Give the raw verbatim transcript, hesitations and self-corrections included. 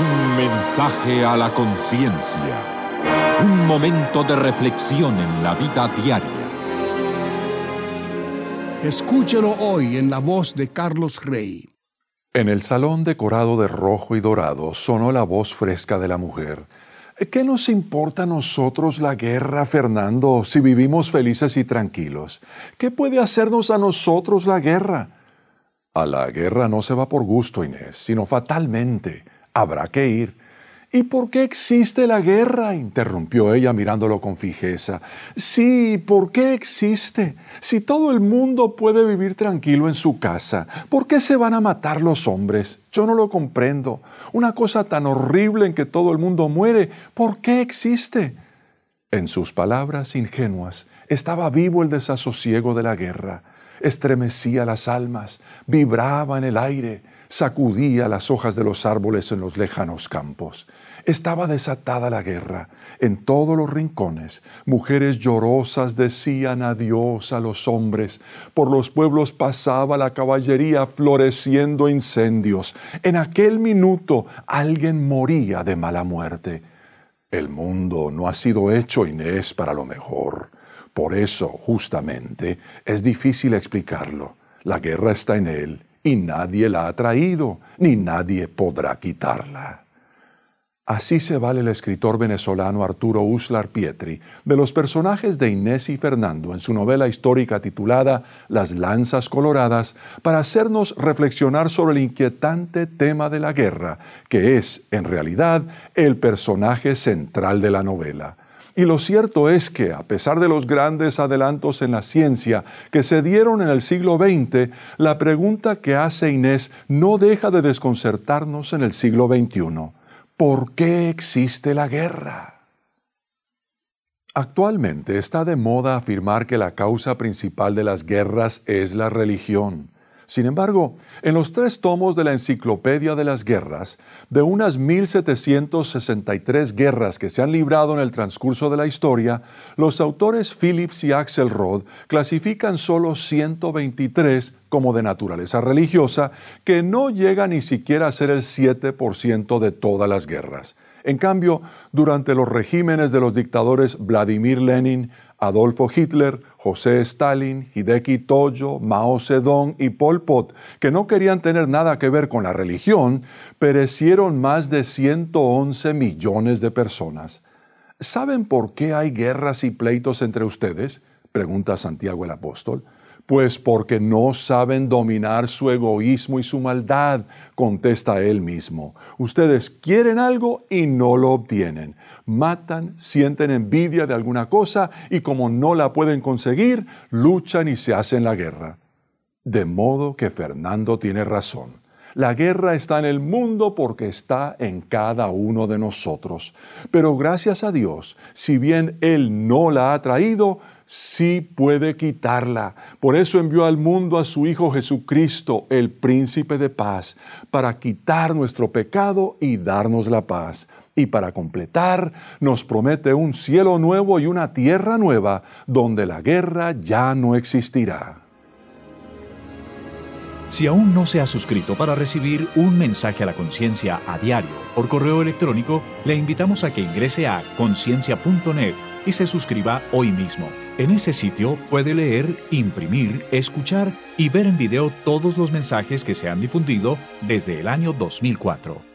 Un mensaje a la conciencia. Un momento de reflexión en la vida diaria. Escúchelo hoy en la voz de Carlos Rey. En el salón decorado de rojo y dorado sonó la voz fresca de la mujer. ¿Qué nos importa a nosotros la guerra, Fernando, si vivimos felices y tranquilos? ¿Qué puede hacernos a nosotros la guerra? A la guerra no se va por gusto, Inés, sino fatalmente. Habrá que ir. ¿Y por qué existe la guerra?, interrumpió ella mirándolo con fijeza. Sí, ¿por qué existe? Si todo el mundo puede vivir tranquilo en su casa, ¿por qué se van a matar los hombres? Yo no lo comprendo. Una cosa tan horrible en que todo el mundo muere, ¿por qué existe? En sus palabras ingenuas estaba vivo el desasosiego de la guerra. Estremecía las almas, vibraba en el aire, sacudía las hojas de los árboles en los lejanos campos. Estaba desatada la guerra. En todos los rincones, mujeres llorosas decían adiós a los hombres. Por los pueblos pasaba la caballería floreciendo incendios. En aquel minuto alguien moría de mala muerte. El mundo no ha sido hecho, Inés, para lo mejor. Por eso, justamente, es difícil explicarlo. La guerra está en él y nadie la ha traído, ni nadie podrá quitarla. Así se vale el escritor venezolano Arturo Uslar Pietri de los personajes de Inés y Fernando en su novela histórica titulada Las Lanzas Coloradas para hacernos reflexionar sobre el inquietante tema de la guerra, que es, en realidad, el personaje central de la novela. Y lo cierto es que, a pesar de los grandes adelantos en la ciencia que se dieron en el siglo veinte, la pregunta que hace Inés no deja de desconcertarnos en el siglo veintiuno. ¿Por qué existe la guerra? Actualmente está de moda afirmar que la causa principal de las guerras es la religión. Sin embargo, en los tres tomos de la Enciclopedia de las Guerras, de unas mil setecientas sesenta y tres guerras que se han librado en el transcurso de la historia, los autores Phillips y Axelrod clasifican solo ciento veintitrés como de naturaleza religiosa, que no llega ni siquiera a ser el siete por ciento de todas las guerras. En cambio, durante los regímenes de los dictadores Vladimir Lenin, Adolfo Hitler, José Stalin, Hideki Tojo, Mao Zedong y Pol Pot, que no querían tener nada que ver con la religión, perecieron más de ciento once millones de personas. ¿Saben por qué hay guerras y pleitos entre ustedes?, pregunta Santiago el Apóstol. Pues porque no saben dominar su egoísmo y su maldad, contesta él mismo. Ustedes quieren algo y no lo obtienen. Matan, sienten envidia de alguna cosa y como no la pueden conseguir, luchan y se hacen la guerra. De modo que Fernando tiene razón. La guerra está en el mundo porque está en cada uno de nosotros. Pero gracias a Dios, si bien Él no la ha traído, sí puede quitarla. Por eso envió al mundo a su Hijo Jesucristo, el Príncipe de Paz, para quitar nuestro pecado y darnos la paz. Y para completar, nos promete un cielo nuevo y una tierra nueva, donde la guerra ya no existirá. Si aún no se ha suscrito para recibir un mensaje a la conciencia a diario por correo electrónico, le invitamos a que ingrese a conciencia punto net y se suscriba hoy mismo. En ese sitio puede leer, imprimir, escuchar y ver en video todos los mensajes que se han difundido desde el año dos mil cuatro.